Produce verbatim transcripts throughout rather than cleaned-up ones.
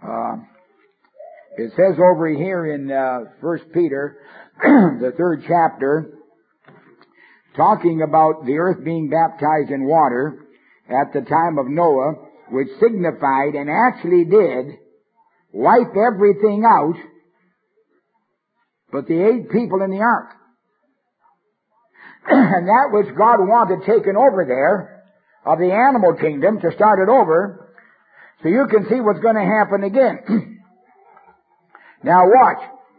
Uh, it says over here in uh, First Peter, the third chapter, talking about the earth being baptized in water at the time of Noah, which signified and actually did wipe everything out but the eight people in the ark. And that which God wanted taken over there of the animal kingdom to start it over, so you can see what's going to happen again. Now watch.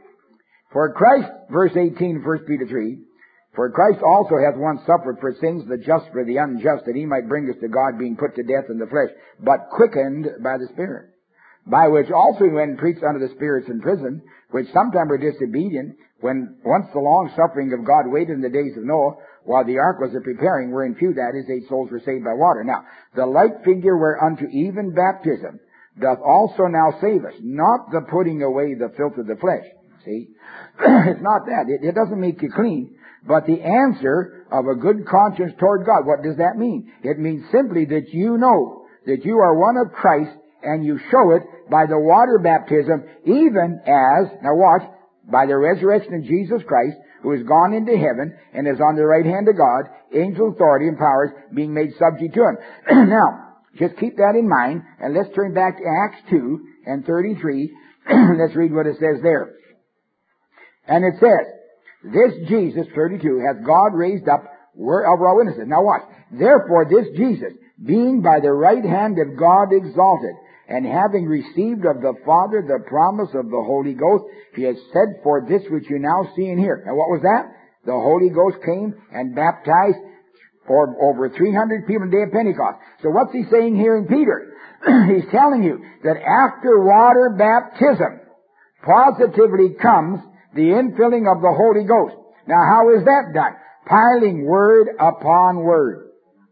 For Christ, verse eighteen, First Peter three, for Christ also hath once suffered for sins, the just for the unjust, that he might bring us to God, being put to death in the flesh, but quickened by the Spirit. By which also he went and preached unto the spirits in prison, which sometime were disobedient, when once the long suffering of God waited in the days of Noah, while the ark was a preparing, wherein few, that is, eight souls were saved by water. Now, the like figure whereunto even baptism doth also now save us, not the putting away the filth of the flesh. See? It's not that. It, it doesn't make you clean, but the answer of a good conscience toward God. What does that mean? It means simply that you know that you are one of Christ, and you show it by the water baptism, even as, now watch, by the resurrection of Jesus Christ, who is gone into heaven and is on the right hand of God, angel authority and powers being made subject to him. Now, just keep that in mind, and let's turn back to Acts two and thirty-three. Let's read what it says there. And it says, this Jesus, thirty-two, hath God raised up, were of our witnesses. Now watch. Therefore this Jesus, being by the right hand of God exalted, and having received of the Father the promise of the Holy Ghost, he has said for this which you now see and hear. And what was that? The Holy Ghost came and baptized for over three hundred people on the day of Pentecost. So what's he saying here in Peter? He's telling you that after water baptism positively comes the infilling of the Holy Ghost. Now how is that done? Piling word upon word,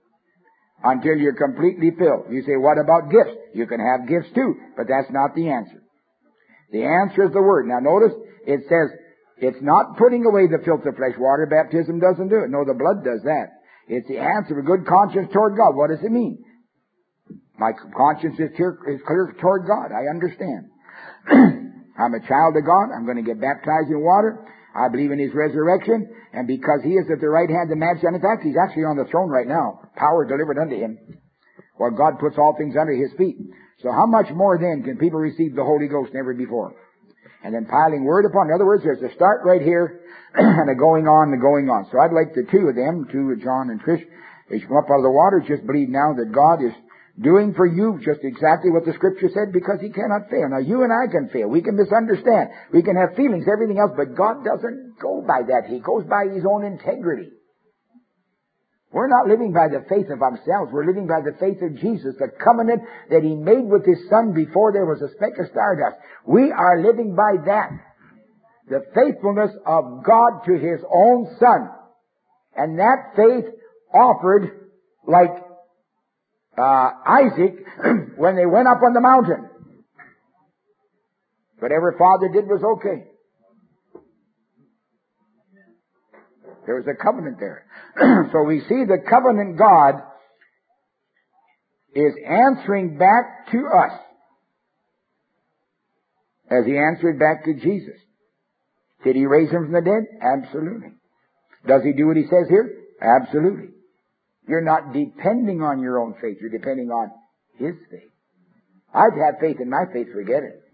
until you're completely filled. You say, what about gifts? You can have gifts too, but that's not the answer. The answer is the Word. Now notice, it says, it's not putting away the filth of flesh. Water baptism doesn't do it. No, the blood does that. It's the answer of a good conscience toward God. What does it mean? My conscience is clear, is clear toward God. I understand. I'm a child of God. I'm going to get baptized in water. I believe in His resurrection, and because He is at the right hand of majesty, and in fact, He's actually on the throne right now, power delivered unto Him, where God puts all things under His feet. So how much more then can people receive the Holy Ghost than ever before? And then piling word upon. In other words, there's a start right here, and a going on, and a going on. So I'd like the two of them, two, John and Trish, as you come up out of the water, just believe now that God is doing for you just exactly what the Scripture said, because He cannot fail. Now, you and I can fail. We can misunderstand. We can have feelings, everything else, but God doesn't go by that. He goes by His own integrity. We're not living by the faith of ourselves. We're living by the faith of Jesus, the covenant that He made with His Son before there was a speck of stardust. We are living by that. The faithfulness of God to His own Son. And that faith offered like Uh, Isaac, when they went up on the mountain. Whatever Father did was okay. There was a covenant there. So we see the covenant God is answering back to us as He answered back to Jesus. Did He raise Him from the dead? Absolutely. Does He do what He says here? Absolutely. You're not depending on your own faith. You're depending on His faith. I've had faith in my faith. Forget it.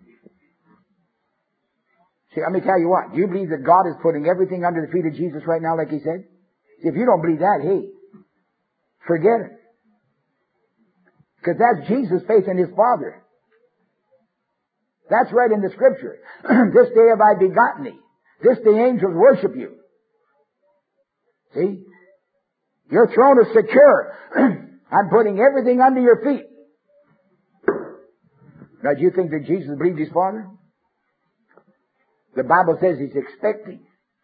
See, let me tell you what. Do you believe that God is putting everything under the feet of Jesus right now, like He said? See, if you don't believe that, hey, forget it. Because that's Jesus' faith in His Father. That's right in the Scripture. This day have I begotten thee. This day angels worship you. See? Your throne is secure. I'm putting everything under your feet. Now, do you think that Jesus believed His Father? The Bible says He's expecting.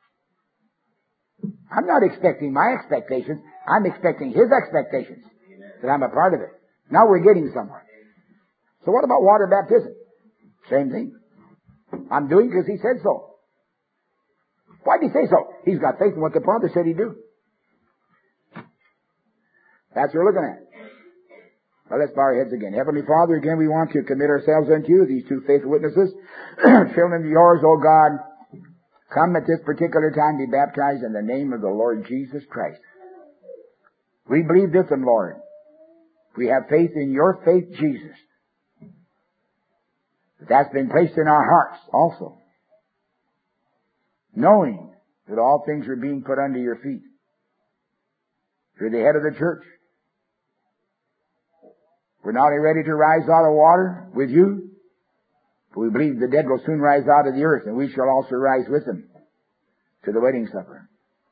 I'm not expecting my expectations. I'm expecting His expectations. That I'm a part of it. Now we're getting somewhere. So what about water baptism? Same thing. I'm doing because He said so. Why did He say so? He's got faith in what the Father said He'd do. That's what we're looking at. Well, let's bow our heads again. Heavenly Father, again we want to commit ourselves unto you, these two faithful witnesses. Children of yours, O God, come at this particular time, be baptized in the name of the Lord Jesus Christ. We believe this, and Lord, we have faith in your faith, Jesus. But that's been placed in our hearts also, knowing that all things are being put under your feet. You're the head of the church. We're not only ready to rise out of water with you, but we believe the dead will soon rise out of the earth, and we shall also rise with them to the wedding supper.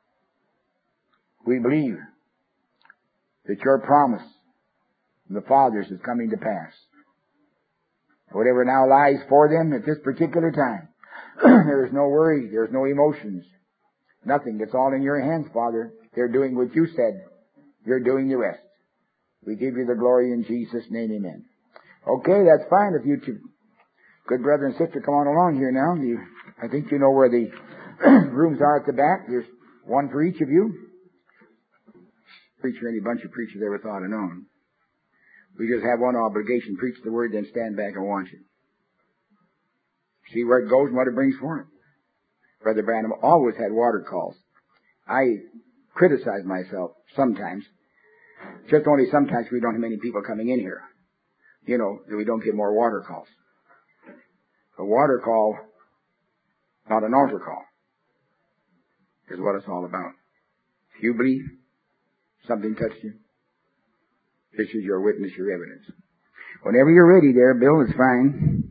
We believe that your promise from the fathers is coming to pass. Whatever now lies for them at this particular time, there is no worry, there is no emotions, nothing. It's all in your hands, Father. They're doing what you said. You're doing the rest. We give you the glory in Jesus' name, amen. Okay, that's fine. If you two good brother and sister come on along here now. You, I think you know where the rooms are at the back. There's one for each of you. Preacher, any bunch of preachers ever thought of known. We just have one obligation, preach the word, then stand back and watch it. See where it goes and what it brings for it. Brother Branham always had water calls. I criticize myself sometimes. Just only sometimes we don't have many people coming in here. You know, that we don't get more water calls. A water call, not an altar call, is what it's all about. If you believe something touched you, this is your witness, your evidence. Whenever you're ready there, Bill, it's fine.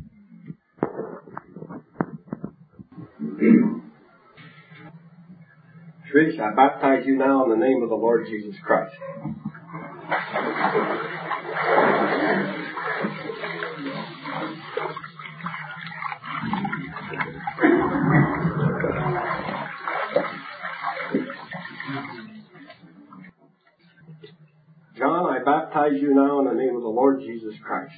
Trish, I baptize you now in the name of the Lord Jesus Christ. John, I baptize you now in the name of the Lord Jesus Christ.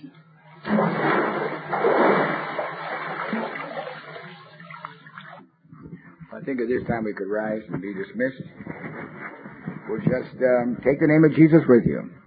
I think at this time we could rise and be dismissed. We'll just um, take the name of Jesus with you.